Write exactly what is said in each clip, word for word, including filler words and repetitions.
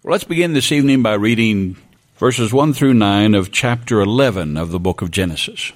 Well, let's begin this evening by reading verses one through nine of chapter eleven of the book of Genesis.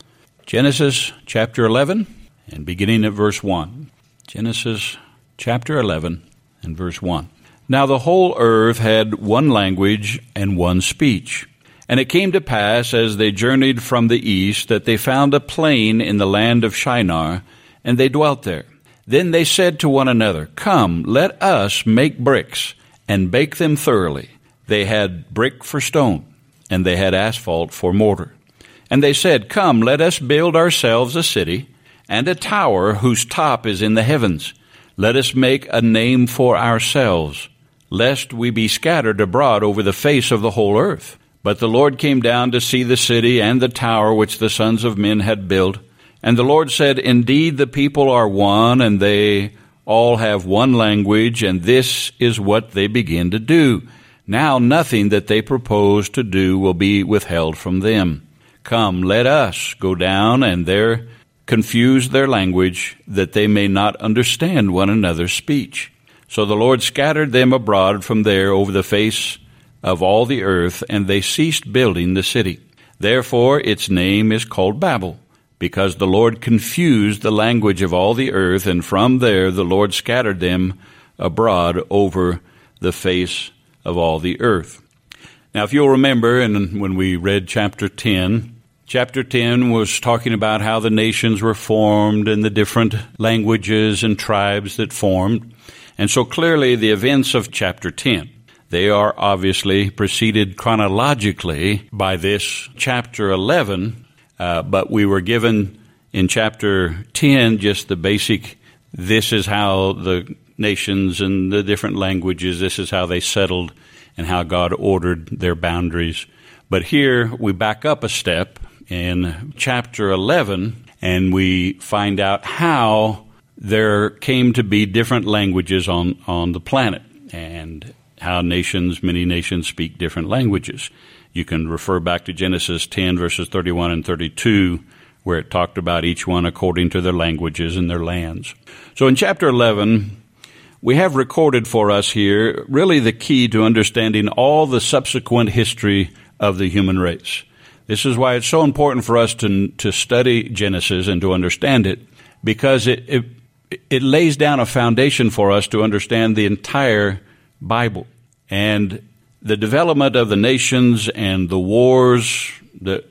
Genesis chapter eleven, and beginning at verse one. Genesis chapter eleven and verse one. Now the whole earth had one language and one speech. And it came to pass, as they journeyed from the east, that they found a plain in the land of Shinar, and they dwelt there. Then they said to one another, Come, let us make bricks, and bake them thoroughly. They had brick for stone, and they had asphalt for mortar. And they said, Come, let us build ourselves a city, and a tower whose top is in the heavens. Let us make a name for ourselves, lest we be scattered abroad over the face of the whole earth. But the Lord came down to see the city and the tower which the sons of men had built. And the Lord said, Indeed, the people are one, and they all have one language, and this is what they begin to do. Now nothing that they propose to do will be withheld from them. Come, let us go down and there confuse their language, that they may not understand one another's speech. So the Lord scattered them abroad from there over the face of all the earth, and they ceased building the city. Therefore its name is called Babel, because the Lord confused the language of all the earth, and from there the Lord scattered them abroad over the face of all the earth. Now, if you'll remember, and when we read chapter ten, chapter ten was talking about how the nations were formed and the different languages and tribes that formed. And so clearly the events of chapter ten, they are obviously preceded chronologically by this chapter eleven. Uh, but we were given in chapter ten just the basic, this is how the nations and the different languages, this is how they settled and how God ordered their boundaries. But here we back up a step in chapter eleven, and we find out how there came to be different languages on, on the planet, and how nations, many nations speak different languages. You can refer back to Genesis ten, verses thirty-one and thirty-two, where it talked about each one according to their languages and their lands. So in chapter eleven, we have recorded for us here really the key to understanding all the subsequent history of the human race. This is why it's so important for us to to study Genesis and to understand it, because it it, it lays down a foundation for us to understand the entire Bible. And the development of the nations and the wars that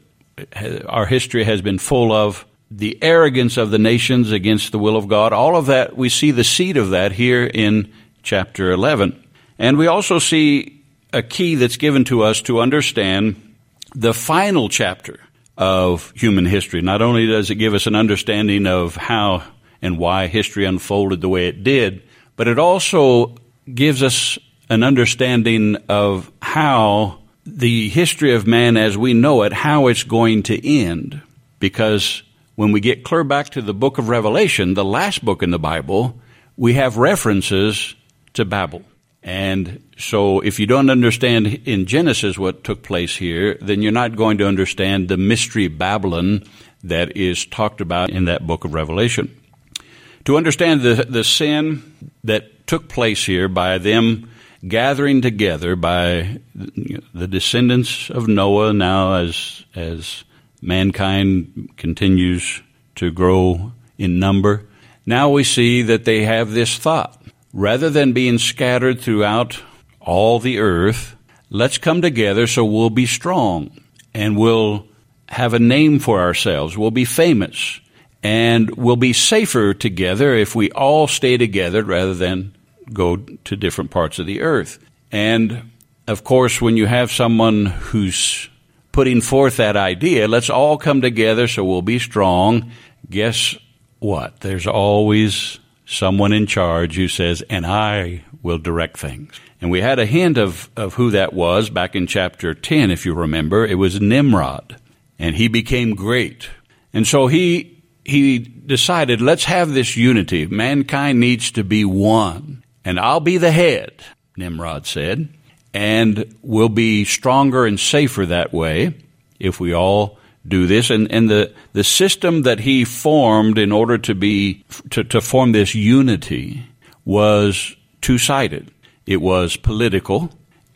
our history has been full of, the arrogance of the nations against the will of God, all of that, we see the seed of that here in chapter eleven. And we also see a key that's given to us to understand the final chapter of human history. Not only does it give us an understanding of how and why history unfolded the way it did, but it also gives us an understanding of how the history of man as we know it, how it's going to end. Because when we get clear back to the book of Revelation, the last book in the Bible, we have references to Babel. And so if you don't understand in Genesis what took place here, then you're not going to understand the mystery Babylon that is talked about in that book of Revelation. To understand the, the sin that took place here by them gathering together, by the descendants of Noah, now as as mankind continues to grow in number, now we see that they have this thought. Rather than being scattered throughout all the earth, let's come together so we'll be strong, and we'll have a name for ourselves. We'll be famous, and we'll be safer together if we all stay together rather than go to different parts of the earth. And, of course, when you have someone who's putting forth that idea, let's all come together so we'll be strong, guess what? There's always someone in charge who says, and I will direct things. And we had a hint of, of who that was back in chapter ten, if you remember. It was Nimrod, and he became great. And so he he decided, let's have this unity. Mankind needs to be one. And I'll be the head, Nimrod said, and we'll be stronger and safer that way if we all do this. And, and the, the system that he formed in order to be to, to form this unity was two-sided. It was political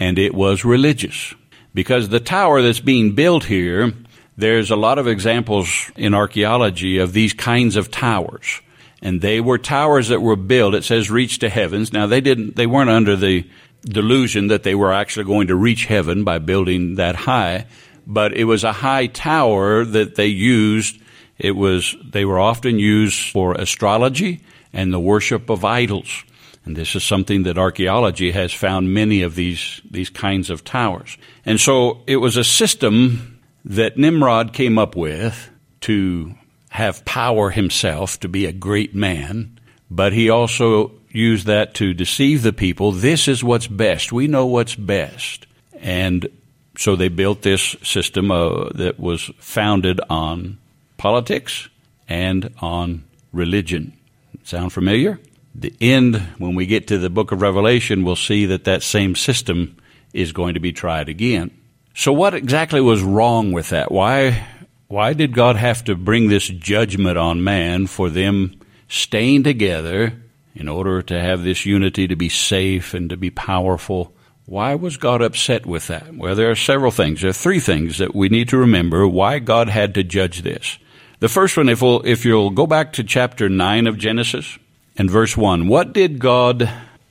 and it was religious. Because the tower that's being built here, there's a lot of examples in archaeology of these kinds of towers. And they were towers that were built, it says, reach to heavens. Now, they didn't, they weren't under the delusion that they were actually going to reach heaven by building that high, but it was a high tower that they used. It was, they were often used for astrology and the worship of idols. And this is something that archaeology has found many of these, these kinds of towers. And so it was a system that Nimrod came up with to have power himself, to be a great man, but he also used that to deceive the people. This is what's best. We know what's best. And so they built this system uh, that was founded on politics and on religion. Sound familiar? The end, when we get to the book of Revelation, we'll see that that same system is going to be tried again. So what exactly was wrong with that? Why, why did God have to bring this judgment on man for them staying together in order to have this unity to be safe and to be powerful? Why was God upset with that? Well, there are several things. There are three things that we need to remember why God had to judge this. The first one, if we'll, if you'll go back to chapter nine of Genesis and verse one, what did God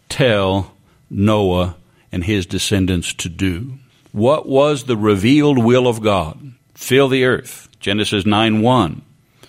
tell Noah and his descendants to do? What was the revealed will of God? Fill the earth. Genesis nine one.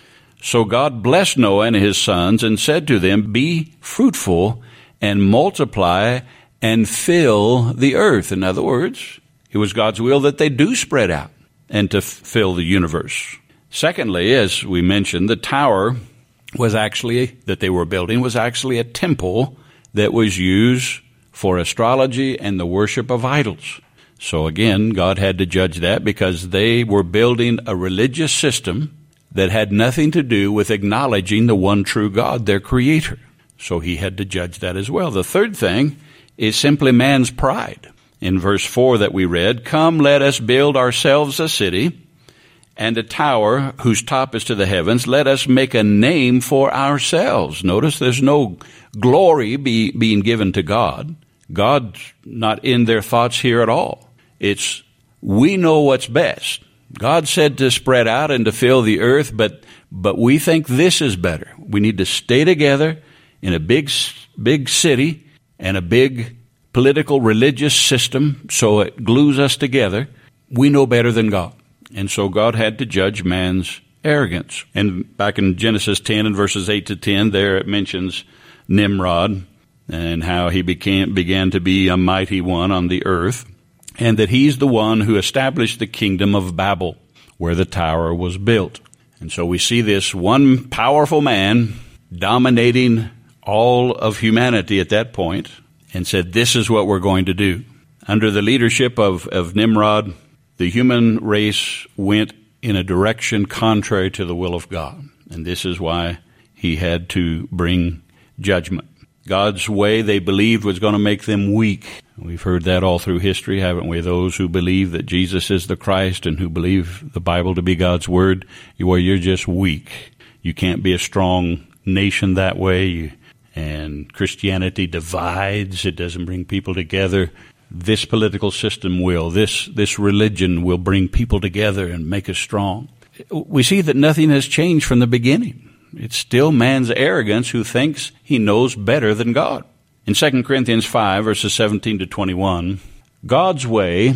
So God blessed Noah and his sons and said to them, be fruitful and multiply and fill the earth. In other words, it was God's will that they do spread out and to f- fill the universe. Secondly, as we mentioned, the tower was actually, that they were building, was actually a temple that was used for astrology and the worship of idols. So again, God had to judge that because they were building a religious system that had nothing to do with acknowledging the one true God, their creator. So he had to judge that as well. The third thing is simply man's pride. In verse four that we read, come, let us build ourselves a city and a tower whose top is to the heavens. Let us make a name for ourselves. Notice there's no glory be, being given to God. God's not in their thoughts here at all. It's, we know what's best. God said to spread out and to fill the earth, but, but we think this is better. We need to stay together in a big, big city and a big political religious system so it glues us together. We know better than God. And so God had to judge man's arrogance. And back in Genesis ten and verses eight to ten, there it mentions Nimrod and how he became, began to be a mighty one on the earth, and that he's the one who established the kingdom of Babel, where the tower was built. And so we see this one powerful man dominating all of humanity at that point and said, this is what we're going to do. Under the leadership of, of Nimrod, the human race went in a direction contrary to the will of God. And this is why he had to bring judgment. God's way, they believed, was going to make them weak. We've heard that all through history, haven't we? Those who believe that Jesus is the Christ and who believe the Bible to be God's Word, well, you're just weak. You can't be a strong nation that way. You, and Christianity divides. It doesn't bring people together. This political system will. This, this religion will bring people together and make us strong. We see that nothing has changed from the beginning. It's still man's arrogance who thinks he knows better than God. In Second Corinthians five, verses seventeen to twenty-one, God's way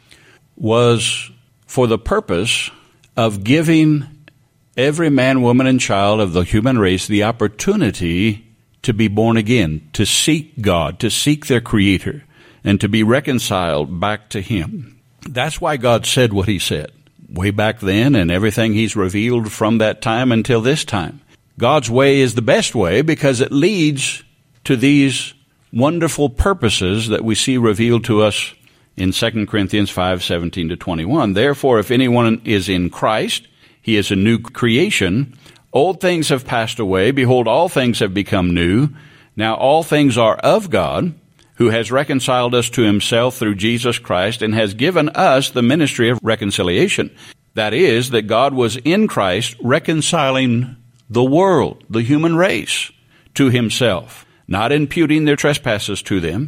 was for the purpose of giving every man, woman, and child of the human race the opportunity to be born again, to seek God, to seek their Creator, and to be reconciled back to Him. That's why God said what He said way back then and everything He's revealed from that time until this time. God's way is the best way because it leads to these wonderful purposes that we see revealed to us in Second Corinthians five, seventeen to twenty-one. Therefore, if anyone is in Christ, he is a new creation. Old things have passed away. Behold, all things have become new. Now all things are of God, who has reconciled us to Himself through Jesus Christ and has given us the ministry of reconciliation. That is, that God was in Christ reconciling the world, the human race, to Himself, not imputing their trespasses to them,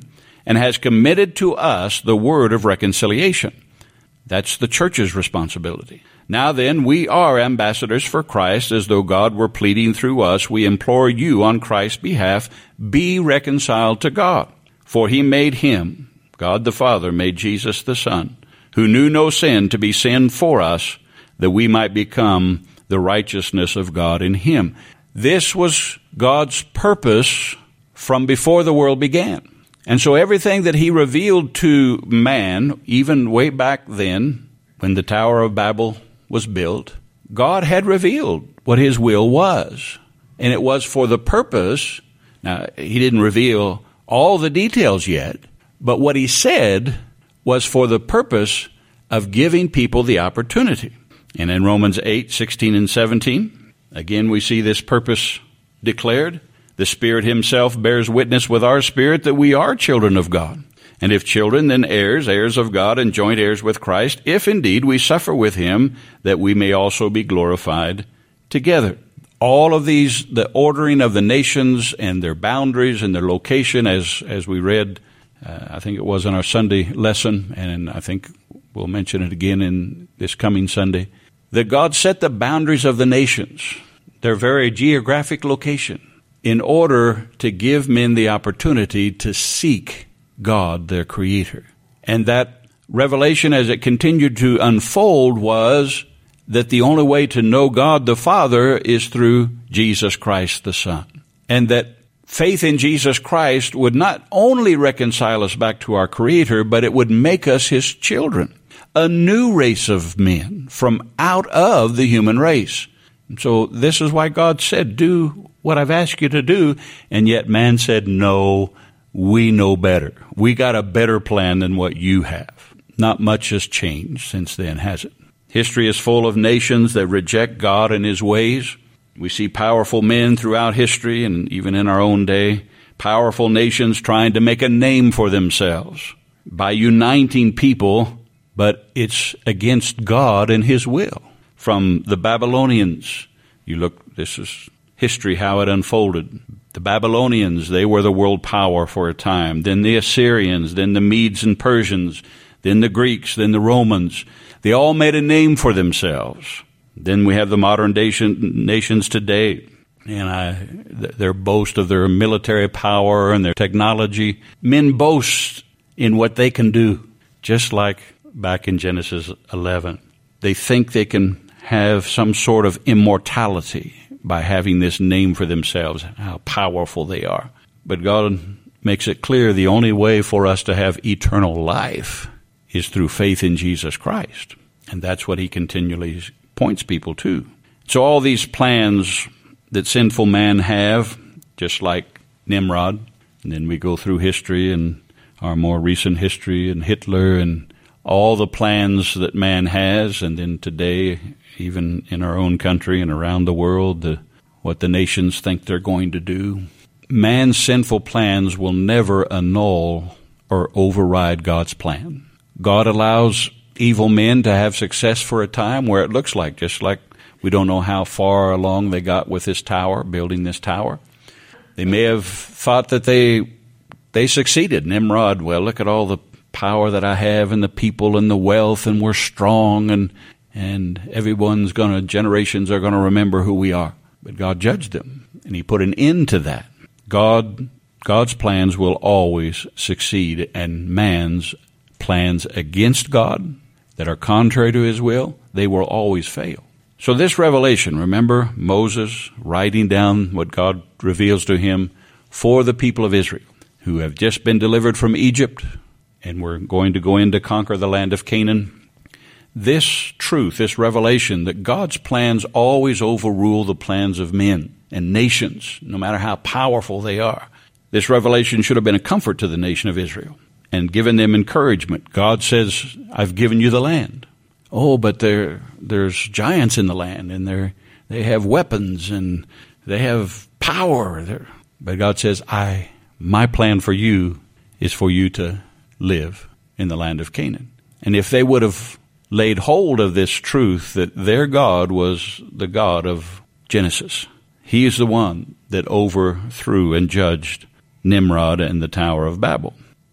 and has committed to us the word of reconciliation. That's the church's responsibility. Now then, we are ambassadors for Christ, as though God were pleading through us. We implore you on Christ's behalf, be reconciled to God. For he made him, God the Father made Jesus the Son, who knew no sin, to be sin for us, that we might become the righteousness of God in him. This was God's purpose from before the world began. And so everything that he revealed to man, even way back then, when the Tower of Babel was built, God had revealed what his will was. And it was for the purpose, now he didn't reveal all the details yet, but what he said was for the purpose of giving people the opportunity. And in Romans eight, sixteen and seventeen, again we see this purpose declared. The Spirit himself bears witness with our spirit that we are children of God. And if children, then heirs, heirs of God, and joint heirs with Christ, if indeed we suffer with him, that we may also be glorified together. All of these, the ordering of the nations and their boundaries and their location, as as we read, uh, I think it was in our Sunday lesson, and I think we'll mention it again in this coming Sunday, that God set the boundaries of the nations, their very geographic location, in order to give men the opportunity to seek God, their Creator. And that revelation, as it continued to unfold, was that the only way to know God the Father is through Jesus Christ the Son. And that faith in Jesus Christ would not only reconcile us back to our Creator, but it would make us his children, a new race of men from out of the human race. And so this is why God said, do what I've asked you to do. And yet man said, no, we know better. We got a better plan than what you have. Not much has changed since then, has it? History is full of nations that reject God and his ways. We see powerful men throughout history and even in our own day, powerful nations trying to make a name for themselves by uniting people, but it's against God and his will. From the Babylonians, you look, this is history, how it unfolded. The Babylonians, they were the world power for a time. Then the Assyrians, then the Medes and Persians, then the Greeks, then the Romans. They all made a name for themselves. Then we have the modern nations today, and I, their boast of their military power and their technology. Men boast in what they can do, just like back in Genesis eleven. They think they can have some sort of immortality by having this name for themselves, how powerful they are. But God makes it clear the only way for us to have eternal life is through faith in Jesus Christ. And that's what he continually points people to. So all these plans that sinful man have, just like Nimrod, and then we go through history and our more recent history and Hitler and all the plans that man has, and then today, even in our own country and around the world, the, what the nations think they're going to do. Man's sinful plans will never annul or override God's plan. God allows evil men to have success for a time where it looks like, just like we don't know how far along they got with this tower, building this tower. They may have thought that they they succeeded. Nimrod, well, look at all the power that I have and the people and the wealth, and we're strong, and and everyone's going to, generations are going to remember who we are. But God judged them, and he put an end to that. God, God's plans will always succeed, and man's plans against God that are contrary to his will, they will always fail. So this revelation, remember Moses writing down what God reveals to him for the people of Israel, who have just been delivered from Egypt, and we're going to go in to conquer the land of Canaan. This truth, this revelation, that God's plans always overrule the plans of men and nations, no matter how powerful they are. This revelation should have been a comfort to the nation of Israel and given them encouragement. God says, I've given you the land. Oh, but there, there's giants in the land, and they're, they have weapons, and they have power. They're, but God says, I, my plan for you is for you to live in the land of Canaan. And if they would have laid hold of this truth that their God was the God of Genesis, he is the one that overthrew and judged Nimrod and the Tower of Babel.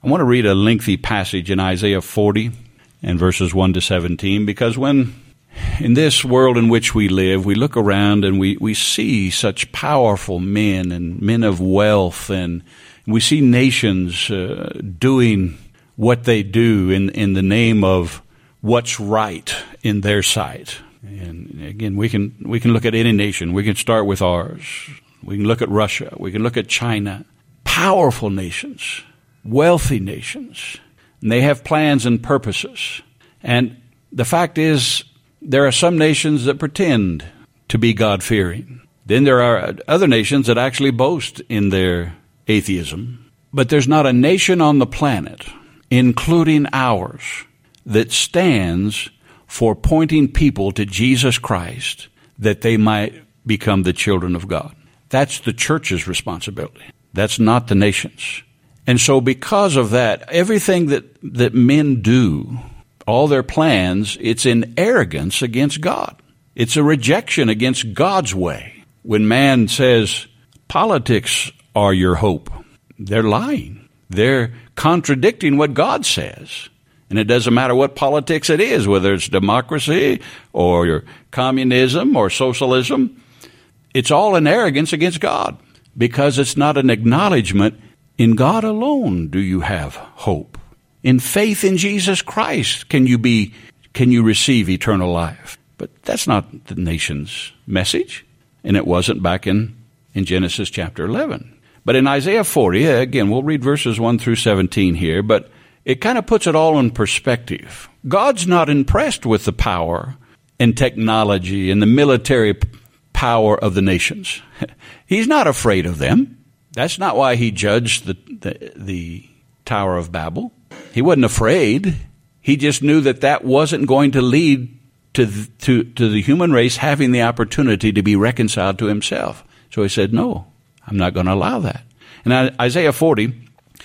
I want to read a lengthy passage in Isaiah forty and verses one to seventeen, because when in this world in which we live, we look around and we, we see such powerful men and men of wealth, and we see nations uh, doing what they do in, in the name of what's right in their sight. And again, we can we can look at any nation. We can start with ours. We can look at Russia. We can look at China. Powerful nations, wealthy nations. And they have plans and purposes. And the fact is, there are some nations that pretend to be God-fearing. Then there are other nations that actually boast in their atheism. But there's not a nation on the planet, including ours, that stands for pointing people to Jesus Christ that they might become the children of God. That's the church's responsibility. That's not the nation's. And so because of that, everything that, that men do, all their plans, it's in arrogance against God. It's a rejection against God's way. When man says, politics are your hope, they're lying. They're contradicting what God says. And it doesn't matter what politics it is, whether it's democracy or communism or socialism. It's all in arrogance against God, because it's not an acknowledgement in God alone do you have hope. In faith in Jesus Christ can you be, can you receive eternal life. But that's not the nation's message, and it wasn't back in, in Genesis chapter eleven. But in Isaiah forty, again, we'll read verses one through seventeen here, but it kind of puts it all in perspective. God's not impressed with the power and technology and the military p- power of the nations. He's not afraid of them. That's not why he judged the, the, the Tower of Babel. He wasn't afraid. He just knew that that wasn't going to lead to, to, to the human race having the opportunity to be reconciled to himself. So he said, no, I'm not going to allow that. And Isaiah forty,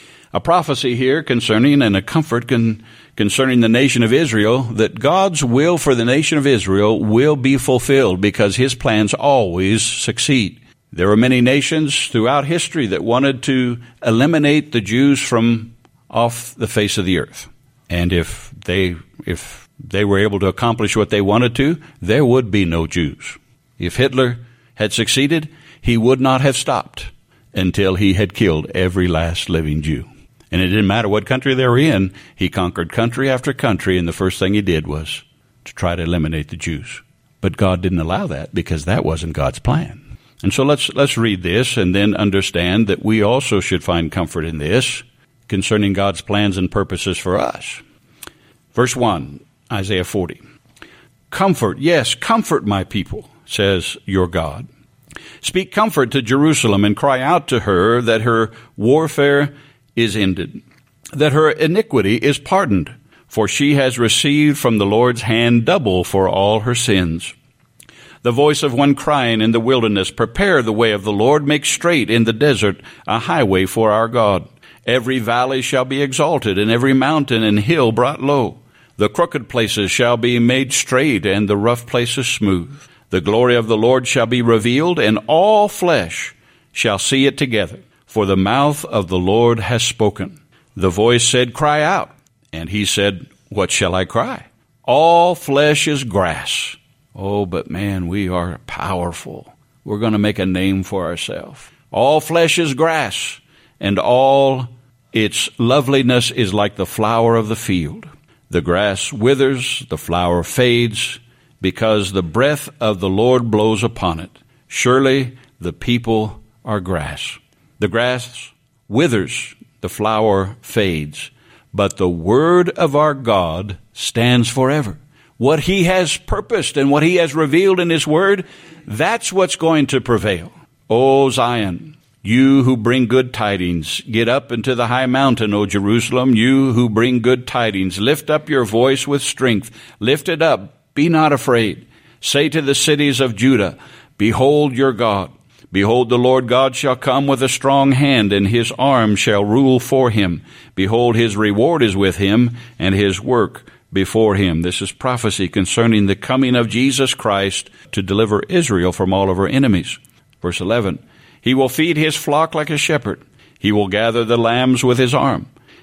a prophecy here concerning and a comfort con, concerning the nation of Israel, that God's will for the nation of Israel will be fulfilled because his plans always succeed. There were many nations throughout history that wanted to eliminate the Jews from off the face of the earth. And if they if they were able to accomplish what they wanted to, there would be no Jews. If Hitler had succeeded, he would not have stopped until he had killed every last living Jew. And it didn't matter what country they were in. He conquered country after country, and the first thing he did was to try to eliminate the Jews. But God didn't allow that because that wasn't God's plan. And so let's let's read this and then understand that we also should find comfort in this concerning God's plans and purposes for us. Verse one, Isaiah forty. Comfort, yes, comfort my people, says your God. Speak comfort to Jerusalem and cry out to her that her warfare is ended, that her iniquity is pardoned, for she has received from the Lord's hand double for all her sins. The voice of one crying in the wilderness, prepare the way of the Lord, make straight in the desert a highway for our God. Every valley shall be exalted, and every mountain and hill brought low. The crooked places shall be made straight, and the rough places smooth. The glory of the Lord shall be revealed, and all flesh shall see it together. For the mouth of the Lord has spoken. The voice said, cry out. And he said, what shall I cry? All flesh is grass. Oh, but man, we are powerful. We're going to make a name for ourselves. All flesh is grass, and all its loveliness is like the flower of the field. The grass withers, the flower fades, because the breath of the Lord blows upon it. Surely the people are grass. The grass withers, the flower fades, but the word of our God stands forever. What he has purposed and what he has revealed in his word, that's what's going to prevail. O Zion, you who bring good tidings, get up into the high mountain, O Jerusalem. You who bring good tidings, lift up your voice with strength. Lift it up, be not afraid. Say to the cities of Judah, behold your God. Behold, the Lord God shall come with a strong hand, and his arm shall rule for him. Behold, his reward is with him, and his work before him. This is prophecy concerning the coming of Jesus Christ to deliver Israel from all of her enemies. Verse eleven, he will feed his flock like a shepherd. He will gather the lambs with his arm,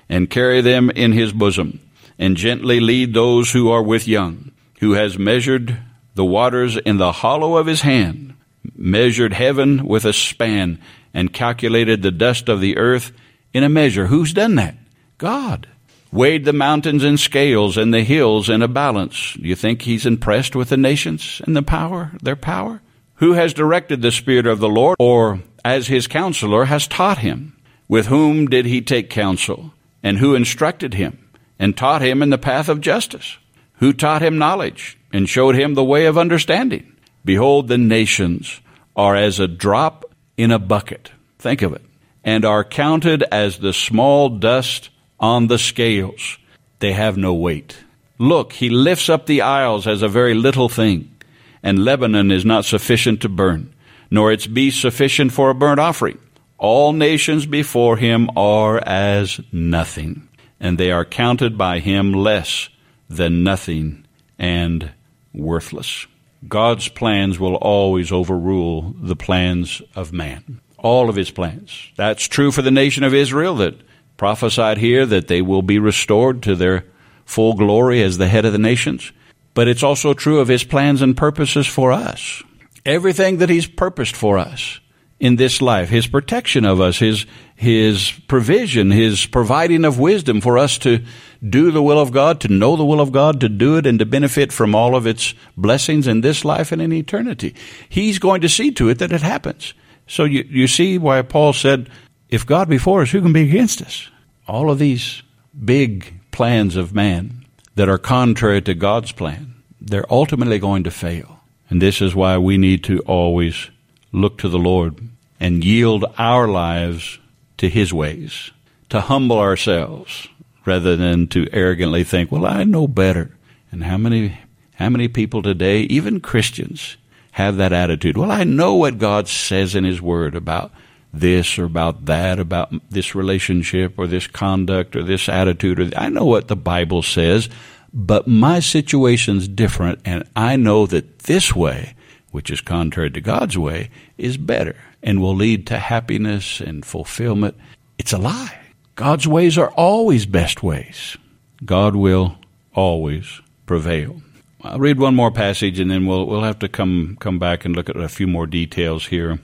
and carry them in his bosom, and gently lead those who are with young, who has measured the waters in the hollow of his hand, measured heaven with a span, and calculated the dust of the earth in a measure. Who's done that? God. Weighed the mountains in scales and the hills in a balance. Do you think he's impressed with the nations and the power, their power? Who has directed the Spirit of the Lord, or as his counselor has taught him? With whom did he take counsel? And who instructed him and taught him in the path of justice? Who taught him knowledge and showed him the way of understanding? Behold, the nations are as a drop in a bucket. Think of it. And are counted as the small dust on the scales. They have no weight. Look, he lifts up the isles as a very little thing, and Lebanon is not sufficient to burn, nor its beasts sufficient for a burnt offering. All nations before him are as nothing, and they are counted by him less than nothing and worthless. God's plans will always overrule the plans of man. All of his plans. That's true for the nation of Israel, that prophesied here that they will be restored to their full glory as the head of the nations. But it's also true of his plans and purposes for us. Everything that he's purposed for us in this life, his protection of us, his his provision, his providing of wisdom for us to do the will of God, to know the will of God, to do it, and to benefit from all of its blessings in this life and in eternity. He's going to see to it that it happens. So you, you see why Paul said, if God be for us, who can be against us? All of these big plans of man that are contrary to God's plan, they're ultimately going to fail. And this is why we need to always look to the Lord and yield our lives to his ways, to humble ourselves rather than to arrogantly think, well, I know better. And how many, how many people today, even Christians, have that attitude? Well, I know what God says in his word about this or about that, about this relationship or this conduct or this attitude. Or I know what the Bible says, but my situation's different, and I know that this way, which is contrary to God's way, is better and will lead to happiness and fulfillment. It's a lie. God's ways are always best ways. God will always prevail. I'll read one more passage, and then we'll we'll have to come come back and look at a few more details here.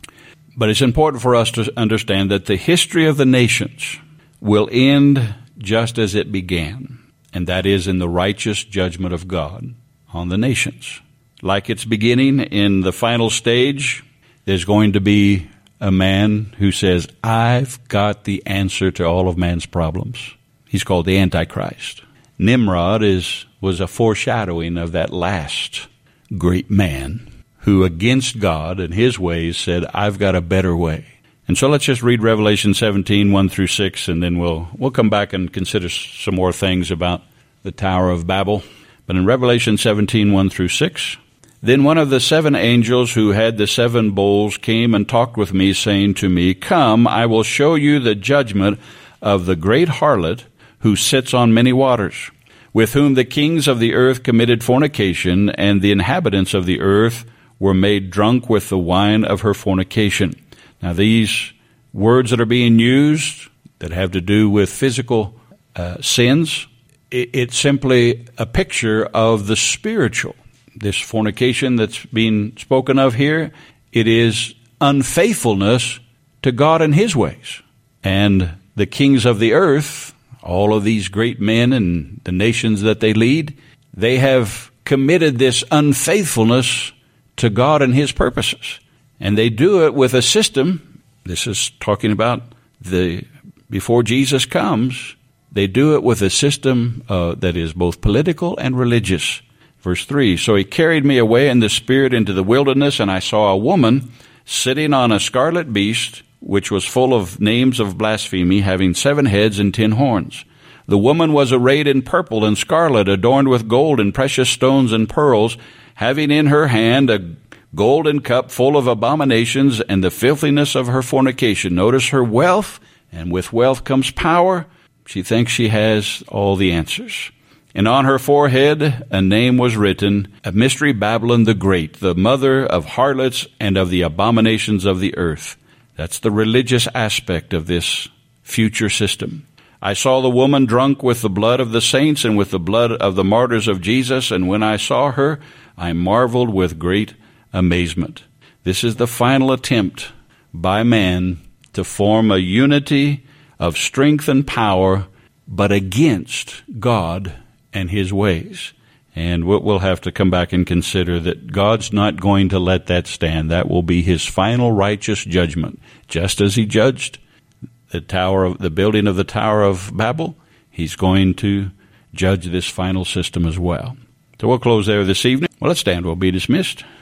But it's important for us to understand that the history of the nations will end just as it began, and that is in the righteous judgment of God on the nations. Like its beginning, in the final stage, there's going to be a man who says, I've got the answer to all of man's problems. He's called the Antichrist. Nimrod is was a foreshadowing of that last great man who, against God and his ways, said, I've got a better way. And so let's just read Revelation seventeen, one through six, and then we'll we'll come back and consider some more things about the Tower of Babel. But in Revelation seventeen, one through six, then one of the seven angels who had the seven bowls came and talked with me, saying to me, Come, I will show you the judgment of the great harlot who sits on many waters, with whom the kings of the earth committed fornication, and the inhabitants of the earth were made drunk with the wine of her fornication. Now, these words that are being used that have to do with physical uh, sins, it, it's simply a picture of the spiritual. This fornication that's being spoken of here, it is unfaithfulness to God and his ways. And the kings of the earth, all of these great men and the nations that they lead, they have committed this unfaithfulness to God and his purposes. And they do it with a system. This is talking about the before Jesus comes. They do it with a system uh, that is both political and religious. Verse three, so he carried me away in the spirit into the wilderness, and I saw a woman sitting on a scarlet beast, which was full of names of blasphemy, having seven heads and ten horns. The woman was arrayed in purple and scarlet, adorned with gold and precious stones and pearls, having in her hand a golden cup full of abominations and the filthiness of her fornication. Notice her wealth, and with wealth comes power. She thinks she has all the answers. And on her forehead a name was written, a mystery Babylon the Great, the mother of harlots and of the abominations of the earth. That's the religious aspect of this future system. I saw the woman drunk with the blood of the saints and with the blood of the martyrs of Jesus, and when I saw her, I marveled with great amazement. This is the final attempt by man to form a unity of strength and power, but against God and his ways. And we'll have to come back and consider that God's not going to let that stand. That will be his final righteous judgment. Just as he judged the tower of the building of the Tower of Babel, he's going to judge this final system as well. So we'll close there this evening. Well, let's stand. We'll be dismissed.